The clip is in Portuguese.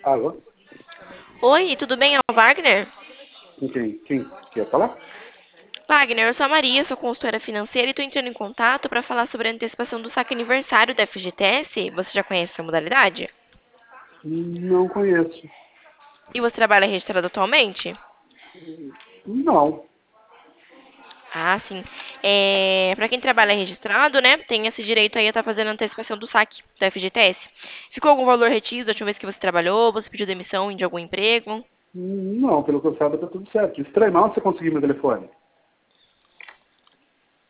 Alô? Oi, tudo bem? É o Wagner? Quem quer falar? Wagner, eu sou a Maria, sou consultora financeira e estou entrando em contato para falar sobre a antecipação do saque aniversário da FGTS. Você já conhece essa modalidade? Não conheço. E você trabalha registrado atualmente? Não. Ah, sim. Para quem trabalha registrado, né, tem esse direito aí a estar fazendo a antecipação do saque da FGTS. Ficou algum valor retido da última vez que você trabalhou? Você pediu demissão de algum emprego? Não, pelo que eu saiba, tá tudo certo. Estranho, mas onde você conseguiu meu telefone?